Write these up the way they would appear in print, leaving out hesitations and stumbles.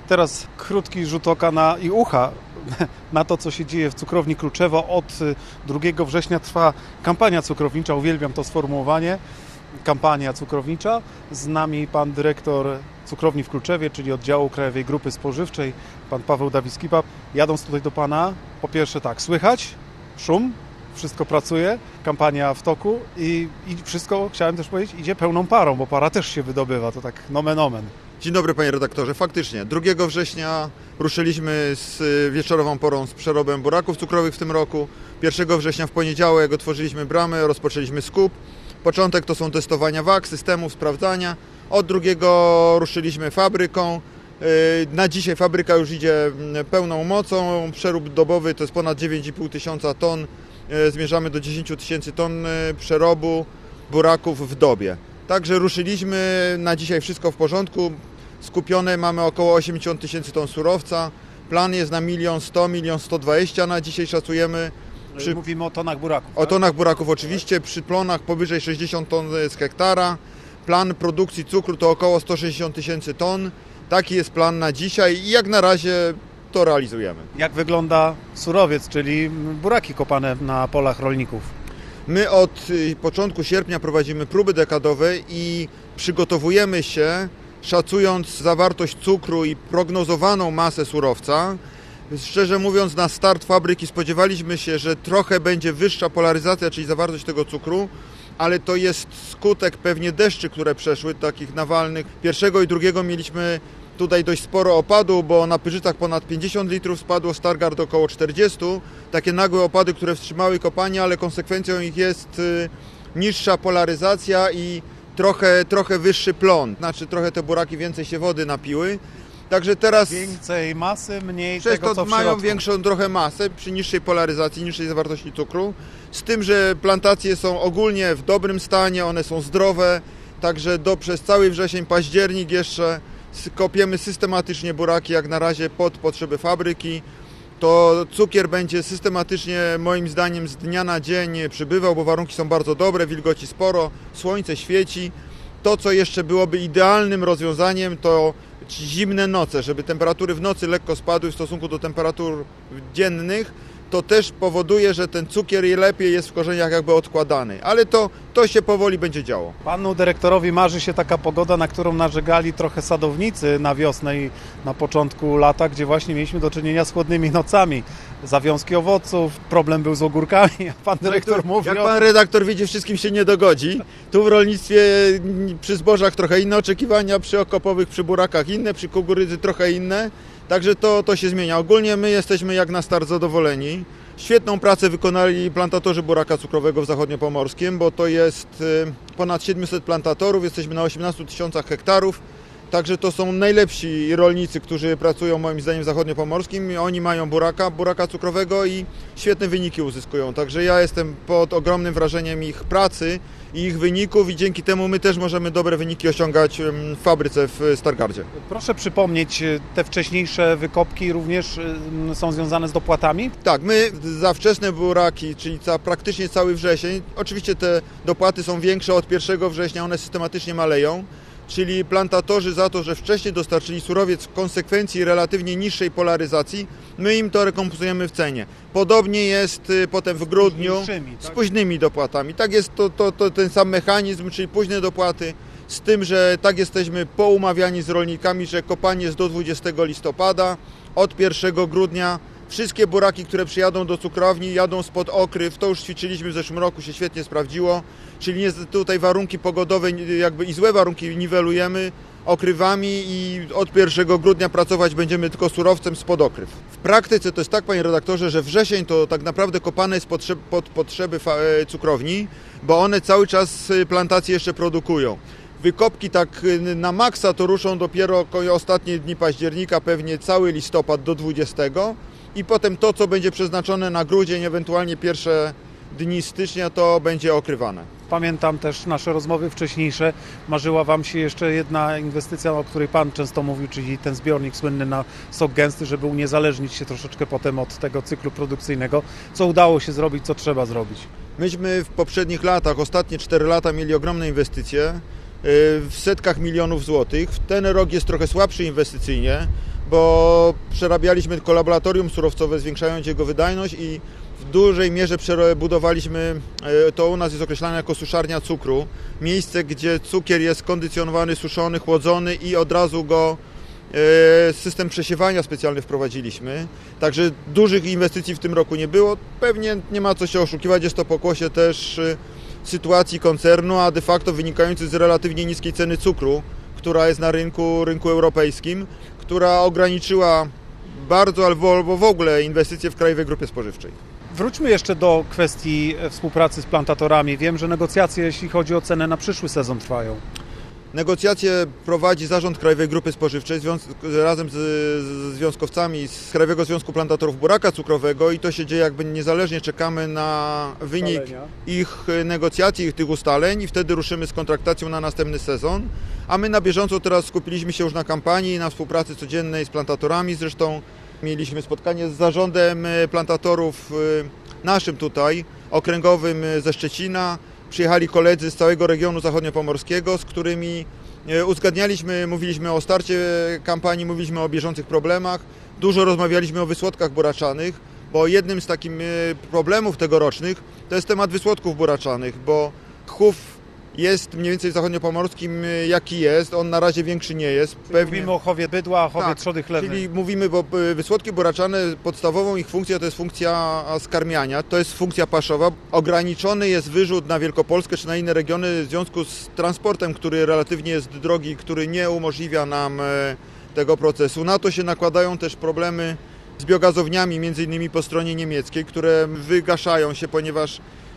Teraz krótki rzut oka i ucha na to, co się dzieje w cukrowni Kluczewo. Od 2 września trwa kampania cukrownicza, uwielbiam to sformułowanie, kampania cukrownicza. Z nami pan dyrektor cukrowni w Kluczewie, czyli oddziału Krajowej Grupy Spożywczej, pan Paweł Dawid-Skiba. Jadąc tutaj do pana, po pierwsze tak, słychać szum, wszystko pracuje, kampania w toku i wszystko, chciałem też powiedzieć, idzie pełną parą, bo para też się wydobywa, to tak nomen omen. Dzień dobry panie redaktorze, faktycznie 2 września ruszyliśmy z wieczorową porą z przerobem buraków cukrowych w tym roku. 1 września w poniedziałek otworzyliśmy bramę, rozpoczęliśmy skup. Początek to są testowania wag, systemów, sprawdzania. Od 2 ruszyliśmy fabryką. Na dzisiaj fabryka już idzie pełną mocą. Przerób dobowy to jest ponad 9,5 tysiąca ton. Zmierzamy do 10 tysięcy ton przerobu buraków w dobie. Także ruszyliśmy, na dzisiaj wszystko w porządku. Skupione mamy około 80 tysięcy ton surowca. Plan jest na 1 100 000, 1 120 000 na dzisiaj szacujemy. Mówimy o tonach buraków. O tonach buraków oczywiście, przy plonach powyżej 60 ton z hektara. Plan produkcji cukru to około 160 tysięcy ton. Taki jest plan na dzisiaj i jak na razie to realizujemy. Jak wygląda surowiec, czyli buraki kopane na polach rolników? My od początku sierpnia prowadzimy próby dekadowe i przygotowujemy się, szacując zawartość cukru i prognozowaną masę surowca. Szczerze mówiąc, na start fabryki spodziewaliśmy się, że trochę będzie wyższa polaryzacja, czyli zawartość tego cukru, ale to jest skutek pewnie deszczy, które przeszły, takich nawalnych. 1 i 2 mieliśmy tutaj dość sporo opadu, bo na Pyrzycach ponad 50 litrów spadło, Stargard około 40. Takie nagłe opady, które wstrzymały kopanie, ale konsekwencją ich jest niższa polaryzacja i trochę wyższy plon. Znaczy trochę te buraki więcej się wody napiły. Także teraz więcej masy, mniej przez tego, to co w mają środku. większą trochę masę przy niższej polaryzacji, niższej zawartości cukru. Z tym, że plantacje są ogólnie w dobrym stanie, one są zdrowe. Także przez cały wrzesień, październik jeszcze kopiemy systematycznie buraki, jak na razie pod potrzeby fabryki. To cukier będzie systematycznie, moim zdaniem, z dnia na dzień przybywał, bo warunki są bardzo dobre, wilgoci sporo, słońce świeci. To, co jeszcze byłoby idealnym rozwiązaniem, to zimne noce, żeby temperatury w nocy lekko spadły w stosunku do temperatur dziennych. To też powoduje, że ten cukier lepiej jest w korzeniach jakby odkładany. Ale to się powoli będzie działo. Panu dyrektorowi marzy się taka pogoda, na którą narzekali trochę sadownicy na wiosnę i na początku lata, gdzie właśnie mieliśmy do czynienia z chłodnymi nocami. Zawiązki owoców, problem był z ogórkami, a pan dyrektor mówi jak pan redaktor widzi, wszystkim się nie dogodzi. Tu w rolnictwie przy zbożach trochę inne oczekiwania, przy okopowych, przy burakach inne, przy kukurydzy trochę inne. Także to się zmienia. Ogólnie my jesteśmy jak na start zadowoleni. Świetną pracę wykonali plantatorzy buraka cukrowego w Zachodniopomorskiem, bo to jest ponad 700 plantatorów, jesteśmy na 18 tysiącach hektarów. Także to są najlepsi rolnicy, którzy pracują moim zdaniem w Zachodniopomorskim. Oni mają buraka cukrowego i świetne wyniki uzyskują. Także ja jestem pod ogromnym wrażeniem ich pracy i ich wyników i dzięki temu my też możemy dobre wyniki osiągać w fabryce w Stargardzie. Proszę przypomnieć, te wcześniejsze wykopki również są związane z dopłatami? Tak, my za wczesne buraki, czyli praktycznie cały wrzesień, oczywiście te dopłaty są większe od 1 września, one systematycznie maleją. Czyli plantatorzy za to, że wcześniej dostarczyli surowiec w konsekwencji relatywnie niższej polaryzacji, my im to rekompensujemy w cenie. Podobnie jest potem w grudniu z późnymi dopłatami. Tak jest to ten sam mechanizm, czyli późne dopłaty, z tym, że tak jesteśmy poumawiani z rolnikami, że kopanie jest do 20 listopada, od 1 grudnia. Wszystkie buraki, które przyjadą do cukrowni, jadą spod okryw. To już ćwiczyliśmy w zeszłym roku, się świetnie sprawdziło. Czyli tutaj warunki pogodowe jakby i złe warunki niwelujemy okrywami i od 1 grudnia pracować będziemy tylko surowcem spod okryw. W praktyce to jest tak, panie redaktorze, że wrzesień to tak naprawdę kopane jest pod potrzeby cukrowni, bo one cały czas plantacje jeszcze produkują. Wykopki tak na maksa to ruszą dopiero ostatnie dni października, pewnie cały listopad do 20. I potem to, co będzie przeznaczone na grudzień, ewentualnie pierwsze dni stycznia, to będzie okrywane. Pamiętam też nasze rozmowy wcześniejsze. Marzyła Wam się jeszcze jedna inwestycja, o której Pan często mówił, czyli ten zbiornik słynny na sok gęsty, żeby uniezależnić się troszeczkę potem od tego cyklu produkcyjnego. Co udało się zrobić, co trzeba zrobić? Myśmy w poprzednich latach, ostatnie 4 lata mieli ogromne inwestycje w setkach milionów złotych. Ten rok jest trochę słabszy inwestycyjnie, bo przerabialiśmy laboratorium surowcowe, zwiększając jego wydajność i w dużej mierze przebudowaliśmy, to u nas jest określane jako suszarnia cukru, miejsce, gdzie cukier jest kondycjonowany, suszony, chłodzony i od razu go system przesiewania specjalny wprowadziliśmy. Także dużych inwestycji w tym roku nie było. Pewnie nie ma co się oszukiwać, jest to pokłosie też sytuacji koncernu, a de facto wynikający z relatywnie niskiej ceny cukru, która jest na rynku europejskim, która ograniczyła bardzo albo w ogóle inwestycje w Krajowej Grupie Spożywczej. Wróćmy jeszcze do kwestii współpracy z plantatorami. Wiem, że negocjacje, jeśli chodzi o cenę na przyszły sezon, trwają. Negocjacje prowadzi Zarząd Krajowej Grupy Spożywczej razem z związkowcami z Krajowego Związku Plantatorów Buraka Cukrowego i to się dzieje jakby niezależnie, czekamy na wynik ich negocjacji, tych ustaleń i wtedy ruszymy z kontraktacją na następny sezon. A my na bieżąco teraz skupiliśmy się już na kampanii, na współpracy codziennej z plantatorami. Zresztą mieliśmy spotkanie z zarządem plantatorów naszym tutaj, okręgowym ze Szczecina. Przyjechali koledzy z całego regionu zachodniopomorskiego, z którymi uzgadnialiśmy, mówiliśmy o starcie kampanii, mówiliśmy o bieżących problemach. Dużo rozmawialiśmy o wysłodkach buraczanych, bo jednym z takich problemów tegorocznych to jest temat wysłodków buraczanych, bo chów jest mniej więcej w zachodniopomorskim jaki jest, on na razie większy nie jest. Mówimy o chowie bydła, chowie trzody chlewnej. Czyli mówimy, bo wysłodki buraczane, podstawową ich funkcją to jest funkcja skarmiania, to jest funkcja paszowa. Ograniczony jest wyrzut na Wielkopolskę czy na inne regiony w związku z transportem, który relatywnie jest drogi, który nie umożliwia nam tego procesu. Na to się nakładają też problemy z biogazowniami, między innymi po stronie niemieckiej, które wygaszają się, ponieważ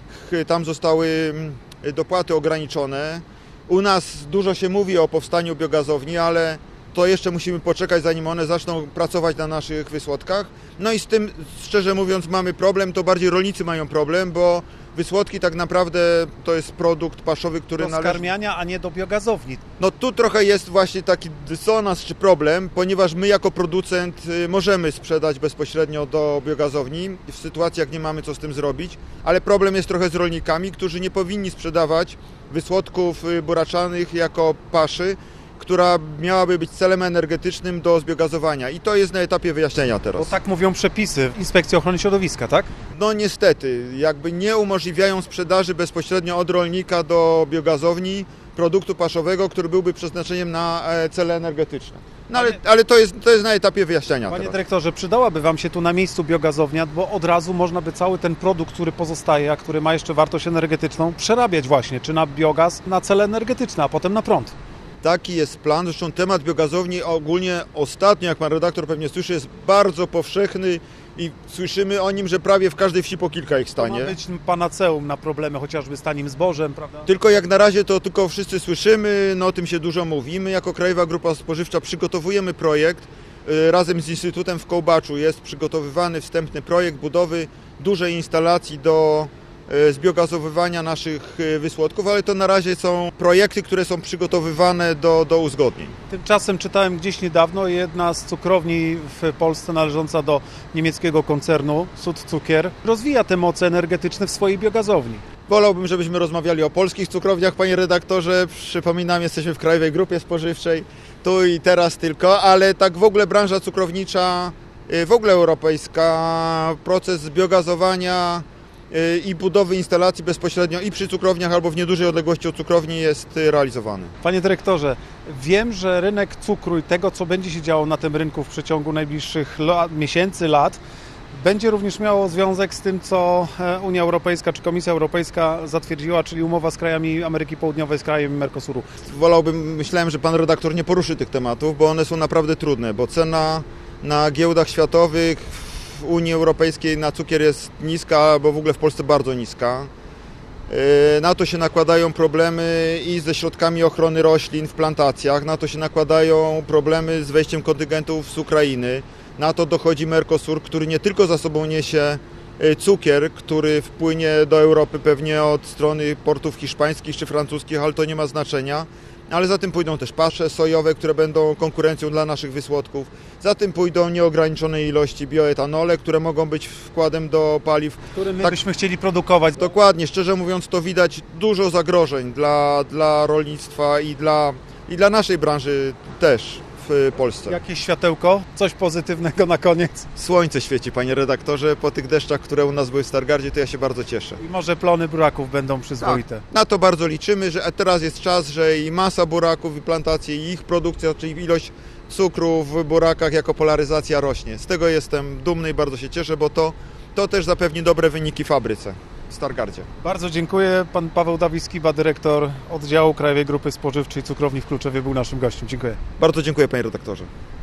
tam zostały dopłaty ograniczone. U nas dużo się mówi o powstaniu biogazowni, ale to jeszcze musimy poczekać, zanim one zaczną pracować na naszych wysłodkach. No i z tym, szczerze mówiąc, mamy problem, to bardziej rolnicy mają problem, bo wysłodki tak naprawdę to jest produkt paszowy, który należy do skarmiania, a nie do biogazowni. No tu trochę jest właśnie taki dysonans czy problem, ponieważ my jako producent możemy sprzedać bezpośrednio do biogazowni w sytuacji, jak nie mamy co z tym zrobić, ale problem jest trochę z rolnikami, którzy nie powinni sprzedawać wysłodków buraczanych jako paszy, która miałaby być celem energetycznym do zbiogazowania. I to jest na etapie wyjaśnienia teraz. Bo tak mówią przepisy Inspekcji Ochrony Środowiska, tak? No niestety, jakby nie umożliwiają sprzedaży bezpośrednio od rolnika do biogazowni produktu paszowego, który byłby przeznaczeniem na cele energetyczne. No ale to jest na etapie wyjaśniania. Panie teraz. dyrektorze, przydałaby Wam się tu na miejscu biogazownia, bo od razu można by cały ten produkt, który pozostaje, a który ma jeszcze wartość energetyczną, przerabiać właśnie, czy na biogaz, na cele energetyczne, a potem na prąd. Taki jest plan. Zresztą temat biogazowni ogólnie ostatnio, jak pan redaktor pewnie słyszy, jest bardzo powszechny i słyszymy o nim, że prawie w każdej wsi po kilka ich stanie. To ma być panaceum na problemy chociażby z tanim zbożem, prawda? Tylko jak na razie to tylko wszyscy słyszymy, no o tym się dużo mówi. My jako Krajowa Grupa Spożywcza przygotowujemy projekt. Razem z Instytutem w Kołbaczu jest przygotowywany wstępny projekt budowy dużej instalacji do zbiogazowywania naszych wysłodków, ale to na razie są projekty, które są przygotowywane do uzgodnień. Tymczasem czytałem gdzieś niedawno, jedna z cukrowni w Polsce należąca do niemieckiego koncernu Sud Cukier rozwija te moce energetyczne w swojej biogazowni. Wolałbym, żebyśmy rozmawiali o polskich cukrowniach, panie redaktorze. Przypominam, jesteśmy w Krajowej Grupie Spożywczej, tu i teraz tylko, ale tak w ogóle branża cukrownicza, w ogóle europejska, proces zbiogazowania i budowy instalacji bezpośrednio i przy cukrowniach albo w niedużej odległości od cukrowni jest realizowany. Panie dyrektorze, wiem, że rynek cukru i tego, co będzie się działo na tym rynku w przeciągu najbliższych miesięcy, lat, będzie również miało związek z tym, co Unia Europejska czy Komisja Europejska zatwierdziła, czyli umowa z krajami Ameryki Południowej, z krajami Mercosuru. Myślałem, że pan redaktor nie poruszy tych tematów, bo one są naprawdę trudne, bo cena na giełdach światowych w Unii Europejskiej na cukier jest niska, albo w ogóle w Polsce bardzo niska. Na to się nakładają problemy i ze środkami ochrony roślin w plantacjach, na to się nakładają problemy z wejściem kontyngentów z Ukrainy. Na to dochodzi Mercosur, który nie tylko za sobą niesie cukier, który wpłynie do Europy pewnie od strony portów hiszpańskich czy francuskich, ale to nie ma znaczenia. Ale za tym pójdą też pasze sojowe, które będą konkurencją dla naszych wysłodków. Za tym pójdą nieograniczone ilości bioetanole, które mogą być wkładem do paliw. Które my byśmy chcieli produkować. Dokładnie, szczerze mówiąc to widać dużo zagrożeń dla rolnictwa i dla naszej branży też w Polsce. Jakieś światełko? Coś pozytywnego na koniec? Słońce świeci, panie redaktorze, po tych deszczach, które u nas były w Stargardzie, to ja się bardzo cieszę. I może plony buraków będą przyzwoite. Na to bardzo liczymy, że teraz jest czas, że i masa buraków, i plantacje, i ich produkcja, czyli ilość cukru w burakach jako polaryzacja rośnie. Z tego jestem dumny i bardzo się cieszę, bo to też zapewni dobre wyniki fabryce w Stargardzie. Bardzo dziękuję. Pan Paweł Dawid-Skiba, dyrektor oddziału Krajowej Grupy Spożywczej Cukrowni w Kluczewie, był naszym gościem. Dziękuję. Bardzo dziękuję, panie redaktorze.